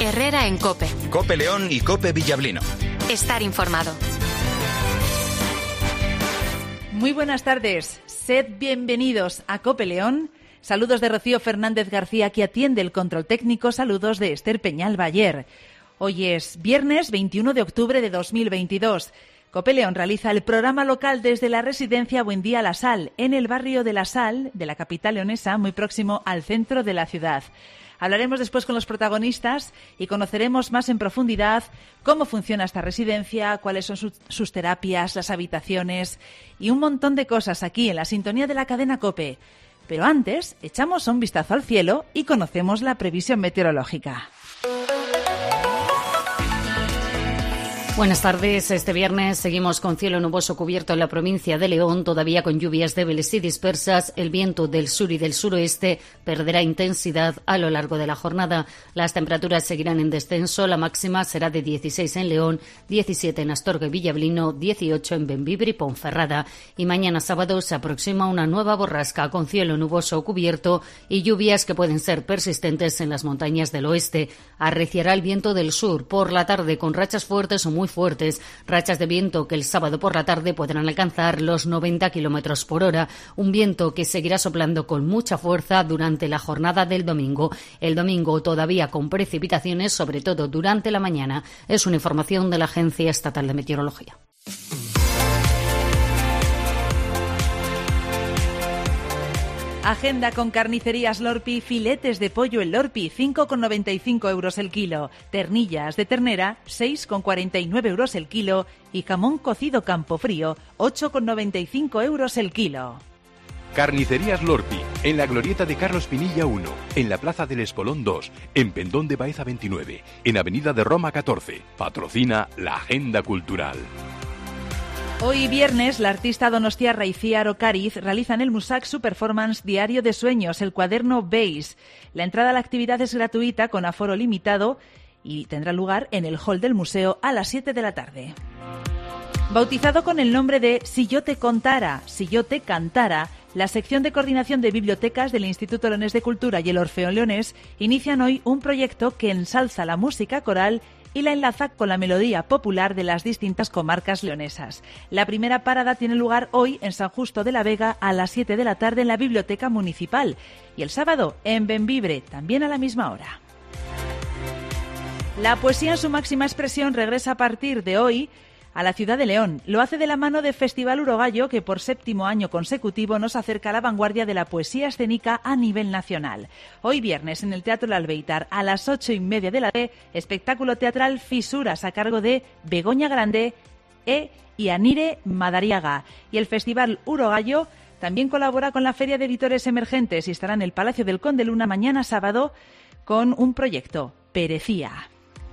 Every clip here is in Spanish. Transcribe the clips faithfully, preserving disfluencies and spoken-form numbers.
Herrera en COPE. COPE León y COPE Villablino. Estar informado. Muy buenas tardes. Sed bienvenidos a COPE León. Saludos de Rocío Fernández García, que atiende el control técnico. Saludos de Esther Peñal Bayer. Hoy es viernes veintiuno de octubre de dos mil veintidós. COPE León realiza el programa local desde la residencia Buendía La Sal, en el barrio de La Sal, de la capital leonesa, muy próximo al centro de la ciudad. Hablaremos después con los protagonistas y conoceremos más en profundidad cómo funciona esta residencia, cuáles son sus, sus terapias, las habitaciones y un montón de cosas aquí en la sintonía de la cadena COPE. Pero antes, echamos un vistazo al cielo y conocemos la previsión meteorológica. Buenas tardes. Este viernes seguimos con cielo nuboso cubierto en la provincia de León, todavía con lluvias débiles y dispersas. El viento del sur y del suroeste perderá intensidad a lo largo de la jornada. Las temperaturas seguirán en descenso. La máxima será de dieciséis en León, diecisiete en Astorga y Villablino, dieciocho en Bembibre y Ponferrada. Y mañana sábado se aproxima una nueva borrasca con cielo nuboso cubierto y lluvias que pueden ser persistentes en las montañas del oeste. Arreciará el viento del sur por la tarde con rachas fuertes o muy fuertes, rachas de viento que el sábado por la tarde podrán alcanzar los noventa kilómetros por hora, un viento que seguirá soplando con mucha fuerza durante la jornada del domingo. El domingo todavía con precipitaciones, sobre todo durante la mañana. Es una información de la Agencia Estatal de Meteorología. Agenda con carnicerías Lorpi, filetes de pollo el Lorpi, cinco con noventa y cinco euros el kilo. Ternillas de ternera, seis con cuarenta y nueve euros el kilo. Y jamón cocido Campofrío, ocho con noventa y cinco euros el kilo. Carnicerías Lorpi, en la glorieta de Carlos Pinilla uno, en la Plaza del Espolón dos, en Pendón de Baeza veintinueve, en Avenida de Roma catorce. Patrocina la Agenda Cultural. Hoy viernes, la artista donostiarra Icía Ocariz realiza en el Musac su performance Diario de Sueños, el cuaderno Beis. La entrada a la actividad es gratuita con aforo limitado y tendrá lugar en el hall del museo a las siete de la tarde. Bautizado con el nombre de Si yo te contara, si yo te cantara, la sección de coordinación de bibliotecas del Instituto Leonés de Cultura y el Orfeón Leonés inician hoy un proyecto que ensalza la música coral y la enlaza con la melodía popular de las distintas comarcas leonesas. La primera parada tiene lugar hoy en San Justo de la Vega a las siete de la tarde en la Biblioteca Municipal y el sábado en Bembibre, también a la misma hora. La poesía en su máxima expresión regresa a partir de hoy a la ciudad de León. Lo hace de la mano de Festival Urogallo, que por séptimo año consecutivo nos acerca a la vanguardia de la poesía escénica a nivel nacional. Hoy viernes en el Teatro El Albeitar a las ocho y media de la tarde, espectáculo teatral Fisuras a cargo de Begoña Grande e Yanire Madariaga. Y el Festival Urogallo también colabora con la Feria de Editores Emergentes y estará en el Palacio del Conde Luna mañana sábado con un proyecto, Perecía.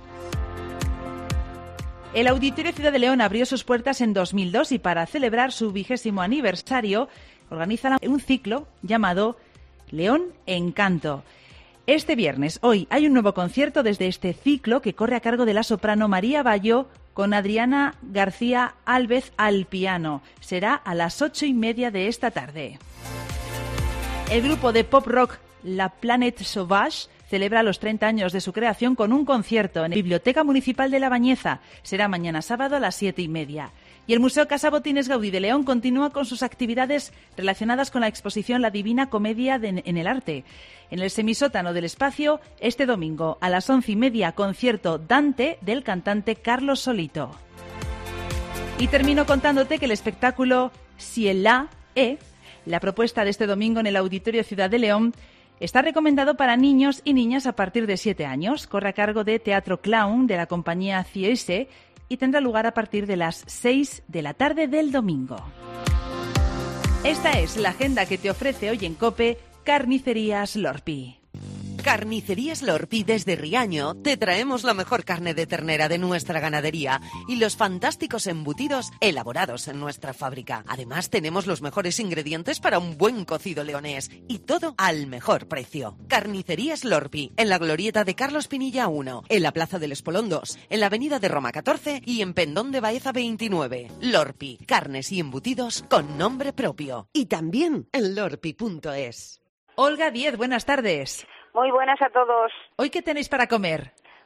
El Auditorio Ciudad de León abrió sus puertas en dos mil dos y para celebrar su vigésimo aniversario organiza un ciclo llamado León Encanto. Este viernes, hoy, hay un nuevo concierto desde este ciclo que corre a cargo de la soprano María Bayo con Adriana García Álvez al piano. Será a las ocho y media de esta tarde. El grupo de pop rock La Planète Sauvage celebra los treinta años de su creación con un concierto en la Biblioteca Municipal de La Bañeza. Será mañana sábado a las siete y media. Y el Museo Casa Botines Gaudí de León continúa con sus actividades relacionadas con la exposición La Divina Comedia de, en el Arte. En el semisótano del espacio, este domingo a las once y media, concierto Dante del cantante Carlos Solito. Y termino contándote que el espectáculo Cielá E, la propuesta de este domingo en el Auditorio Ciudad de León, está recomendado para niños y niñas a partir de siete años. Corre a cargo de Teatro Clown de la compañía Ciese y tendrá lugar a partir de las seis de la tarde del domingo. Esta es la agenda que te ofrece hoy en COPE Carnicerías Lorpi. Carnicerías Lorpi desde Riaño te traemos la mejor carne de ternera de nuestra ganadería y los fantásticos embutidos elaborados en nuestra fábrica. Además tenemos los mejores ingredientes para un buen cocido leonés y todo al mejor precio. Carnicerías Lorpi, en la glorieta de Carlos Pinilla uno, en la Plaza del Espolón dos, en la Avenida de Roma catorce y en Pendón de Baeza veintinueve. Lorpi, carnes y embutidos con nombre propio. Y también en lorpi punto es. Olga Diez, buenas tardes. Muy buenas a todos. ¿Hoy qué tenéis para comer?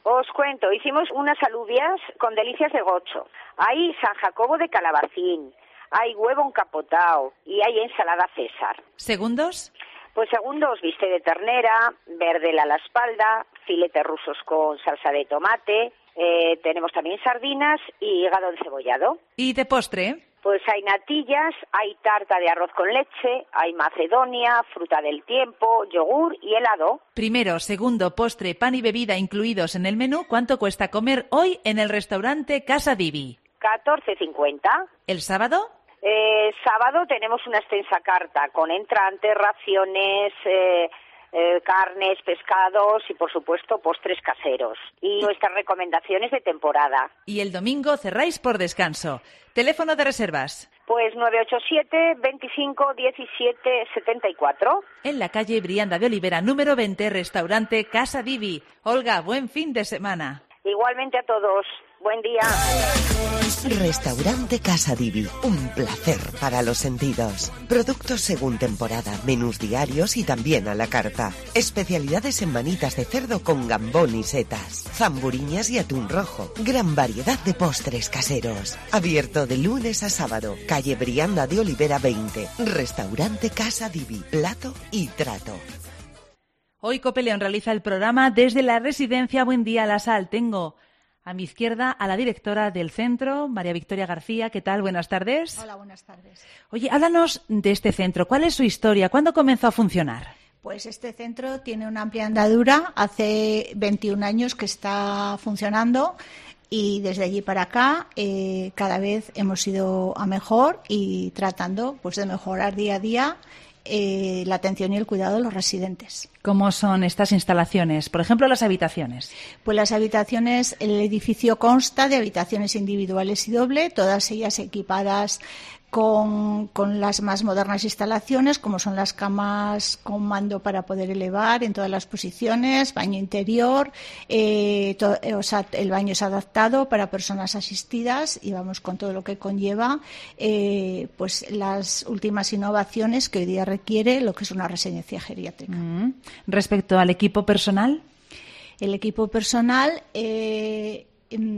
Os cuento, hicimos unas alubias con delicias de gocho. Hay San Jacobo de calabacín, hay huevo encapotado y hay ensalada César. ¿Segundos? Pues segundos, bistec de ternera, verdela a la espalda, filetes rusos con salsa de tomate, eh, tenemos también sardinas y hígado encebollado. ¿Y de postre? Pues hay natillas, hay tarta de arroz con leche, hay macedonia, fruta del tiempo, yogur y helado. Primero, segundo, postre, pan y bebida incluidos en el menú. ¿Cuánto cuesta comer hoy en el restaurante Casa Divi? catorce cincuenta. ¿El sábado? Eh, sábado tenemos una extensa carta con entrantes, raciones, eh, eh, carnes, pescados y, por supuesto, postres caseros. Y nuestras recomendaciones de temporada. Y el domingo cerráis por descanso. ¿Teléfono de reservas? Pues nueve ocho siete, veinticinco, diecisiete, setenta y cuatro. En la calle Brianda de Olivera, número veinte, restaurante Casa Divi. Olga, buen fin de semana. Igualmente a todos. Buen día. Restaurante Casa Divi, un placer para los sentidos. Productos según temporada, menús diarios y también a la carta. Especialidades en manitas de cerdo con gambón y setas, zamburiñas y atún rojo. Gran variedad de postres caseros. Abierto de lunes a sábado. Calle Brianda de Olivera veinte. Restaurante Casa Divi, plato y trato. Hoy Cope León realiza el programa desde la residencia Buen Día La Sal. Tengo a mi izquierda a la directora del centro, María Victoria García. ¿Qué tal? Buenas tardes. Hola, buenas tardes. Oye, háblanos de este centro. ¿Cuál es su historia? ¿Cuándo comenzó a funcionar? Pues este centro tiene una amplia andadura. Hace veintiún años que está funcionando y desde allí para acá eh, cada vez hemos ido a mejor y tratando pues de mejorar día a día Eh, la atención y el cuidado de los residentes. ¿Cómo son estas instalaciones? Por ejemplo, las habitaciones. Pues las habitaciones, el edificio consta de habitaciones individuales y doble, todas ellas equipadas con, con las más modernas instalaciones, como son las camas con mando para poder elevar en todas las posiciones, baño interior, eh, to, eh, o sea, el baño es adaptado para personas asistidas y vamos con todo lo que conlleva eh, pues las últimas innovaciones que hoy día requiere lo que es una residencia geriátrica. Mm. Respecto al equipo personal. El equipo personal eh,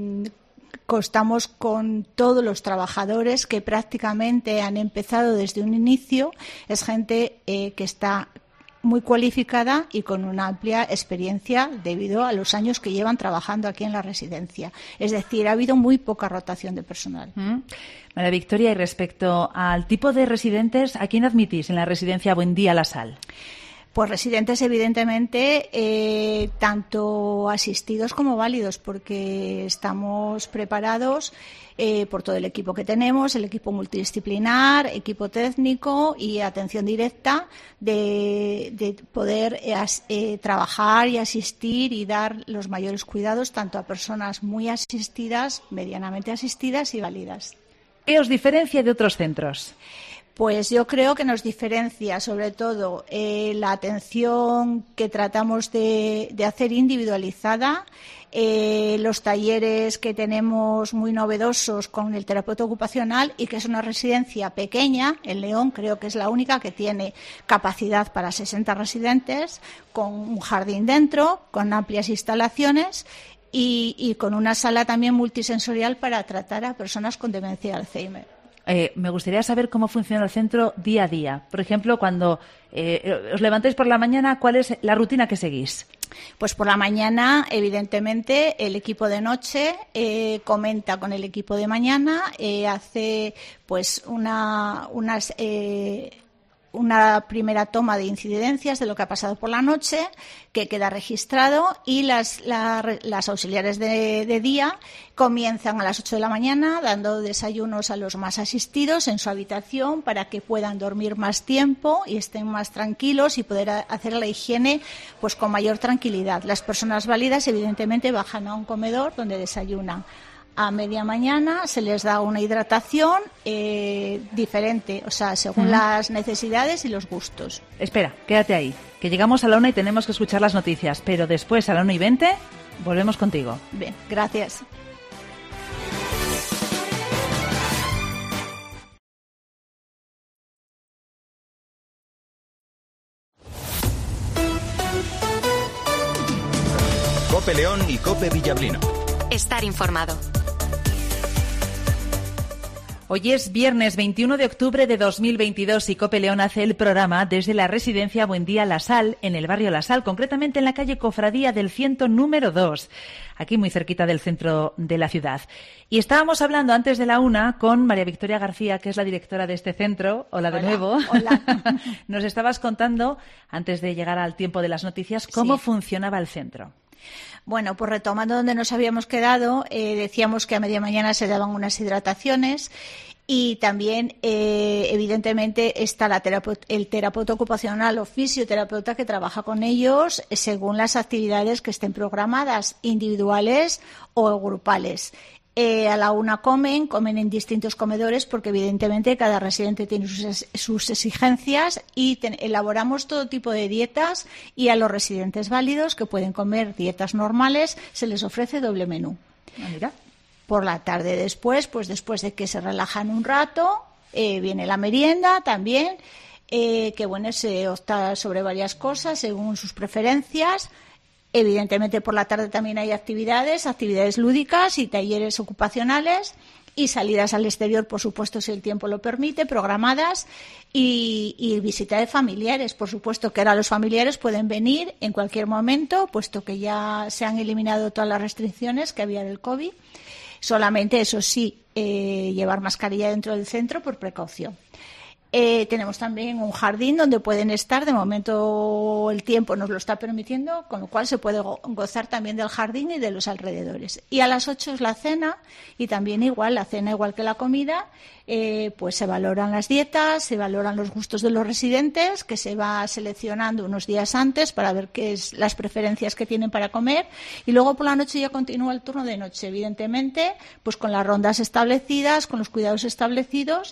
constamos con todos los trabajadores que prácticamente han empezado desde un inicio. Es gente eh, que está muy cualificada y con una amplia experiencia debido a los años que llevan trabajando aquí en la residencia. Es decir, ha habido muy poca rotación de personal. Mm. María Victoria, y respecto al tipo de residentes, ¿a quién admitís en la residencia Buen Día La Sal? Pues residentes, evidentemente, eh, tanto asistidos como válidos, porque estamos preparados eh, por todo el equipo que tenemos, el equipo multidisciplinar, equipo técnico y atención directa de, de poder eh, as, eh, trabajar y asistir y dar los mayores cuidados tanto a personas muy asistidas, medianamente asistidas y válidas. ¿Qué os diferencia de otros centros? Pues yo creo que nos diferencia sobre todo eh, la atención que tratamos de, de hacer individualizada, eh, los talleres que tenemos muy novedosos con el terapeuta ocupacional y que es una residencia pequeña. En León creo que es la única que tiene capacidad para sesenta residentes, con un jardín dentro, con amplias instalaciones y, y con una sala también multisensorial para tratar a personas con demencia de Alzheimer. Eh, me gustaría saber cómo funciona el centro día a día. Por ejemplo, cuando eh, os levantáis por la mañana, ¿cuál es la rutina que seguís? Pues por la mañana, evidentemente, el equipo de noche eh, comenta con el equipo de mañana, eh, hace pues una unas eh, una primera toma de incidencias de lo que ha pasado por la noche, que queda registrado, y las, la, las auxiliares de, de día comienzan a las ocho de la mañana dando desayunos a los más asistidos en su habitación para que puedan dormir más tiempo y estén más tranquilos y poder hacer la higiene pues con mayor tranquilidad. Las personas válidas evidentemente bajan a un comedor donde desayunan. A media mañana se les da una hidratación eh, diferente, o sea, según uh-huh. las necesidades y los gustos. Espera, quédate ahí, que llegamos a la una y tenemos que escuchar las noticias, pero después a la una y veinte volvemos contigo. Bien, gracias. Cope León y Cope Villablino. Estar informado. Hoy es viernes veintiuno de octubre de dos mil veintidós y Cope León hace el programa desde la residencia Buendía La Sal, en el barrio La Sal, concretamente en la calle Cofradía del Ciento número dos, aquí muy cerquita del centro de la ciudad. Y estábamos hablando antes de la una con María Victoria García, que es la directora de este centro. Hola de Hola, nuevo. Hola. Nos estabas contando, antes de llegar al tiempo de las noticias, cómo Sí. funcionaba el centro. Bueno, pues retomando donde nos habíamos quedado, eh, decíamos que a media mañana se daban unas hidrataciones y también, eh, evidentemente, está la terape- el terapeuta ocupacional o fisioterapeuta que trabaja con ellos según las actividades que estén programadas, individuales o grupales. Eh, a la una comen, comen en distintos comedores porque evidentemente cada residente tiene sus, sus exigencias y ten, elaboramos todo tipo de dietas y a los residentes válidos que pueden comer dietas normales se les ofrece doble menú. Ah, mira. Por la tarde después, pues después de que se relajan un rato, eh, viene la merienda también, eh, que bueno, se opta sobre varias cosas según sus preferencias. Evidentemente por la tarde también hay actividades, actividades lúdicas y talleres ocupacionales y salidas al exterior, por supuesto, si el tiempo lo permite, programadas y, y visita de familiares, por supuesto que ahora los familiares pueden venir en cualquier momento, puesto que ya se han eliminado todas las restricciones que había del COVID. Solamente, eso sí, eh, llevar mascarilla dentro del centro por precaución. Eh, tenemos también un jardín donde pueden estar, de momento el tiempo nos lo está permitiendo, con lo cual se puede go- gozar también del jardín y de los alrededores. Y a las ocho es la cena, y también igual, la cena igual que la comida, eh, pues se valoran las dietas, se valoran los gustos de los residentes, que se va seleccionando unos días antes para ver qué es las preferencias que tienen para comer, y luego por la noche ya continúa el turno de noche, evidentemente, pues con las rondas establecidas, con los cuidados establecidos,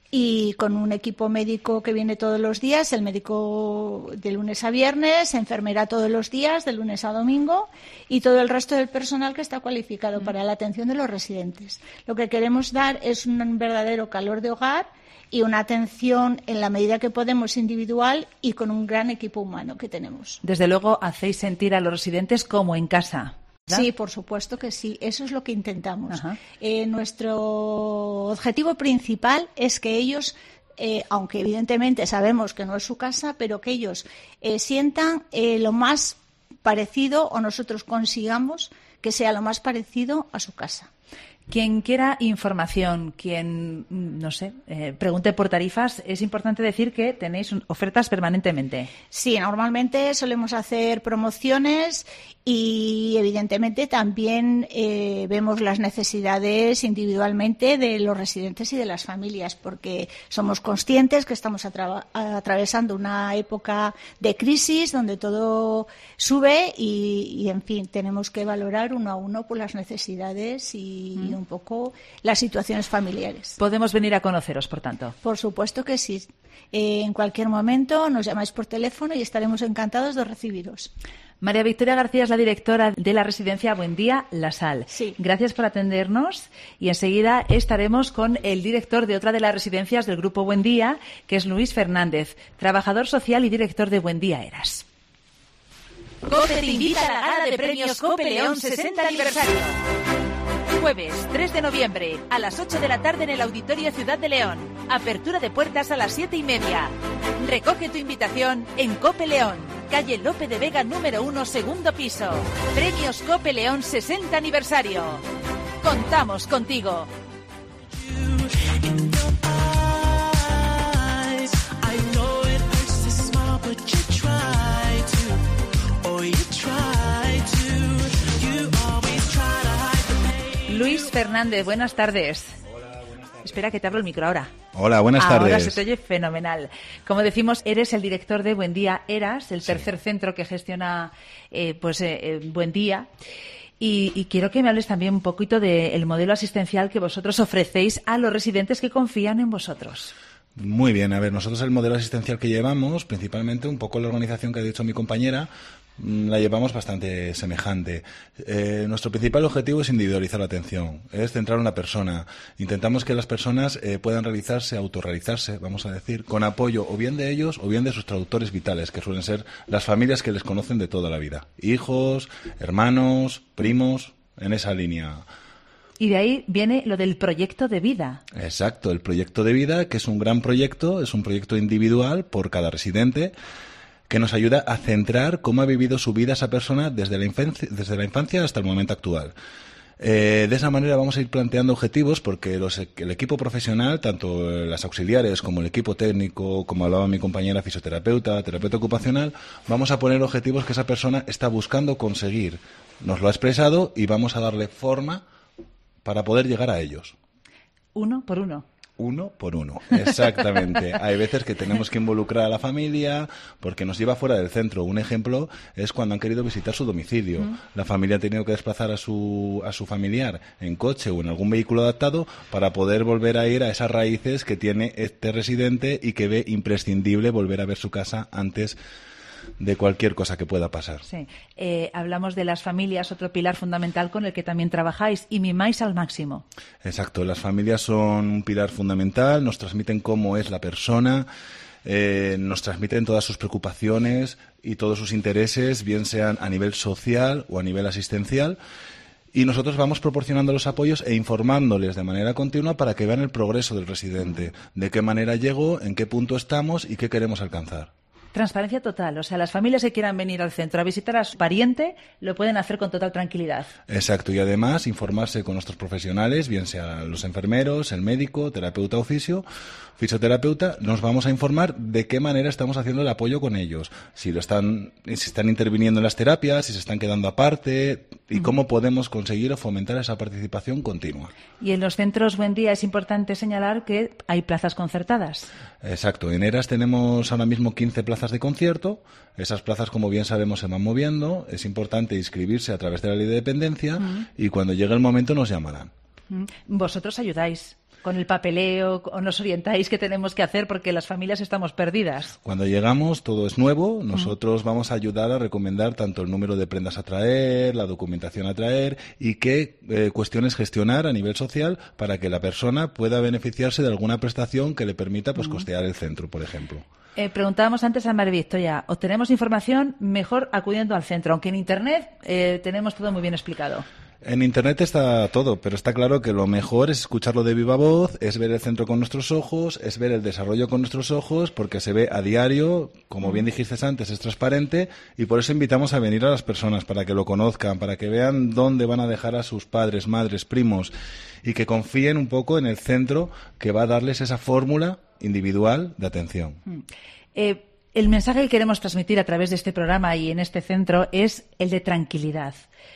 y con un equipo médico que viene todos los días, el médico de lunes a viernes, enfermera todos los días, de lunes a domingo, y todo el resto del personal que está cualificado mm. para la atención de los residentes. Lo que queremos dar es un verdadero calor de hogar y una atención en la medida que podemos individual y con un gran equipo humano que tenemos. Desde luego hacéis sentir a los residentes como en casa. ¿verdad? Sí, por supuesto que sí. Eso es lo que intentamos. Eh, nuestro objetivo principal es que ellos, eh, aunque evidentemente sabemos que no es su casa, pero que ellos eh, sientan eh, lo más parecido o nosotros consigamos que sea lo más parecido a su casa. Quien quiera información, quien, no sé, eh, pregunte por tarifas, es importante decir que tenéis ofertas permanentemente. Sí, normalmente solemos hacer promociones y, evidentemente, también eh, vemos las necesidades individualmente de los residentes y de las familias, porque somos conscientes que estamos atra- atravesando una época de crisis donde todo sube y, y, en fin, tenemos que valorar uno a uno por las necesidades y, mm. y un poco las situaciones familiares. Podemos venir a conoceros, por tanto. Por supuesto que sí. Eh, en cualquier momento nos llamáis por teléfono y estaremos encantados de recibiros. María Victoria García es la directora de la residencia Buendía La Sal. Sí. Gracias por atendernos y enseguida estaremos con el director de otra de las residencias del Grupo Buendía, que es Luis Fernández, trabajador social y director de Buendía Eras. COPE te invita a la gala de premios COPE León sesenta aniversario. Jueves tres de noviembre a las ocho de la tarde en el Auditorio Ciudad de León. Apertura de puertas a las siete y media. Recoge tu invitación en COPE León, calle Lope de Vega número uno, segundo piso. Premios COPE León sesenta aniversario. Contamos contigo. Luis Fernández, buenas tardes. Hola, buenas tardes. Espera que te abro el micro ahora. Hola, buenas ahora tardes. Ahora se te oye fenomenal. Como decimos, eres el director de Buendía Eras, el tercer sí. centro que gestiona eh, pues eh, eh, Buendía. Y, y quiero que me hables también un poquito del modelo asistencial que vosotros ofrecéis a los residentes que confían en vosotros. Muy bien, a ver, nosotros el modelo asistencial que llevamos, principalmente un poco la organización que ha dicho mi compañera, la llevamos bastante semejante. Eh, nuestro principal objetivo es individualizar la atención, es centrar a una persona. Intentamos que las personas eh, puedan realizarse, autorrealizarse, vamos a decir, con apoyo o bien de ellos o bien de sus traductores vitales, que suelen ser las familias que les conocen de toda la vida. Hijos, hermanos, primos, en esa línea. Y de ahí viene lo del proyecto de vida. Exacto, el proyecto de vida, que es un gran proyecto, es un proyecto individual por cada residente, que nos ayuda a centrar cómo ha vivido su vida esa persona desde la infancia, desde la infancia hasta el momento actual. Eh, de esa manera vamos a ir planteando objetivos porque los, el equipo profesional, tanto las auxiliares como el equipo técnico, como hablaba mi compañera fisioterapeuta, terapeuta ocupacional, vamos a poner objetivos que esa persona está buscando conseguir. Nos lo ha expresado y vamos a darle forma para poder llegar a ellos. Uno por uno. Uno por uno, exactamente. Hay veces que tenemos que involucrar a la familia porque nos lleva fuera del centro. Un ejemplo es cuando han querido visitar su domicilio. Mm. La familia ha tenido que desplazar a su, a su familiar en coche o en algún vehículo adaptado para poder volver a ir a esas raíces que tiene este residente y que ve imprescindible volver a ver su casa antes de cualquier cosa que pueda pasar. Sí. Eh, hablamos de las familias, otro pilar fundamental con el que también trabajáis y mimáis al máximo. Exacto, las familias son un pilar fundamental, nos transmiten cómo es la persona, eh, nos transmiten todas sus preocupaciones y todos sus intereses, bien sean a nivel social o a nivel asistencial. Y nosotros vamos proporcionando los apoyos e informándoles de manera continua para que vean el progreso del residente, de qué manera llegó, en qué punto estamos y qué queremos alcanzar. Transparencia total, o sea, las familias que quieran venir al centro a visitar a su pariente lo pueden hacer con total tranquilidad. Exacto, y además informarse con nuestros profesionales, bien sea los enfermeros, el médico, terapeuta o fisio, fisioterapeuta, nos vamos a informar de qué manera estamos haciendo el apoyo con ellos, si lo están, si están interviniendo en las terapias, si se están quedando aparte y uh-huh. cómo podemos conseguir o fomentar esa participación continua. Y en los centros Buen Día es importante señalar que hay plazas concertadas. Exacto, en ERAS tenemos ahora mismo quince plazas de concierto. Esas plazas, como bien sabemos, se van moviendo. Es importante inscribirse a través de la ley de dependencia uh-huh. y cuando llegue el momento nos llamarán. Uh-huh. Vosotros ayudáis con el papeleo o nos orientáis qué tenemos que hacer porque las familias estamos perdidas. Cuando llegamos todo es nuevo, nosotros uh-huh. vamos a ayudar a recomendar tanto el número de prendas a traer, la documentación a traer y qué eh, cuestiones gestionar a nivel social para que la persona pueda beneficiarse de alguna prestación que le permita pues uh-huh. costear el centro, por ejemplo. Eh, preguntábamos antes a María Victoria, obtenemos información mejor acudiendo al centro, aunque en Internet eh, tenemos todo muy bien explicado. En Internet está todo, pero está claro que lo mejor es escucharlo de viva voz, es ver el centro con nuestros ojos, es ver el desarrollo con nuestros ojos, porque se ve a diario, como bien dijiste antes, es transparente y por eso invitamos a venir a las personas para que lo conozcan, para que vean dónde van a dejar a sus padres, madres, primos y que confíen un poco en el centro que va a darles esa fórmula individual de atención. Eh, el mensaje que queremos transmitir a través de este programa y en este centro es el de tranquilidad.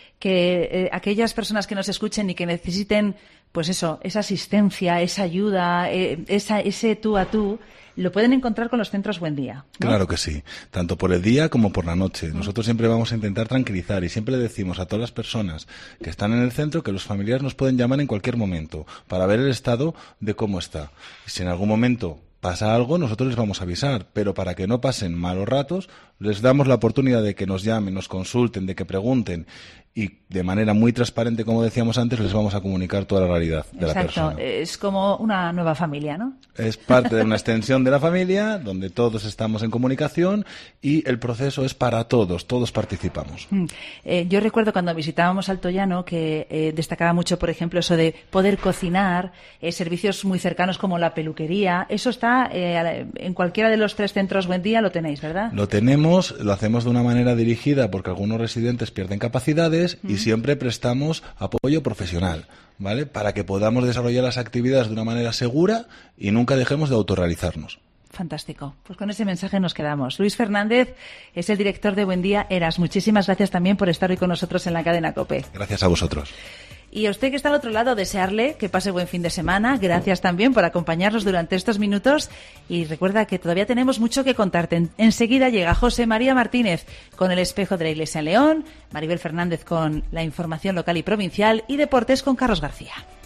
Que eh, aquellas personas que nos escuchen y que necesiten, pues eso, esa asistencia, esa ayuda, eh, esa, ese tú a tú, lo pueden encontrar con los centros Buen Día, ¿no? Claro que sí, tanto por el día como por la noche. Nosotros siempre vamos a intentar tranquilizar y siempre le decimos a todas las personas que están en el centro que los familiares nos pueden llamar en cualquier momento para ver el estado de cómo está. Si en algún momento pasa algo, nosotros les vamos a avisar, pero para que no pasen malos ratos, les damos la oportunidad de que nos llamen, nos consulten, de que pregunten y de manera muy transparente, como decíamos antes, les vamos a comunicar toda la realidad de Exacto. la persona. Exacto, es como una nueva familia, ¿no? Es parte de una extensión de la familia, donde todos estamos en comunicación y el proceso es para todos, todos participamos. Mm. Eh, yo recuerdo cuando visitábamos Altollano que eh, destacaba mucho, por ejemplo, eso de poder cocinar, eh, servicios muy cercanos como la peluquería. Eso está eh, en cualquiera de los tres centros Buen Día, lo tenéis, ¿verdad? Lo tenemos, lo hacemos de una manera dirigida porque algunos residentes pierden capacidades y siempre prestamos apoyo profesional, ¿vale? Para que podamos desarrollar las actividades de una manera segura y nunca dejemos de autorrealizarnos. Fantástico. Pues con ese mensaje nos quedamos. Luis Fernández es el director de Buen Día ERAS. Muchísimas gracias también por estar hoy con nosotros en la cadena COPE. Gracias a vosotros. Y a usted que está al otro lado, desearle que pase buen fin de semana. Gracias también por acompañarnos durante estos minutos. Y recuerda que todavía tenemos mucho que contarte. En, enseguida llega José María Martínez con el espejo de la Iglesia en León, Maribel Fernández con la información local y provincial y deportes con Carlos García.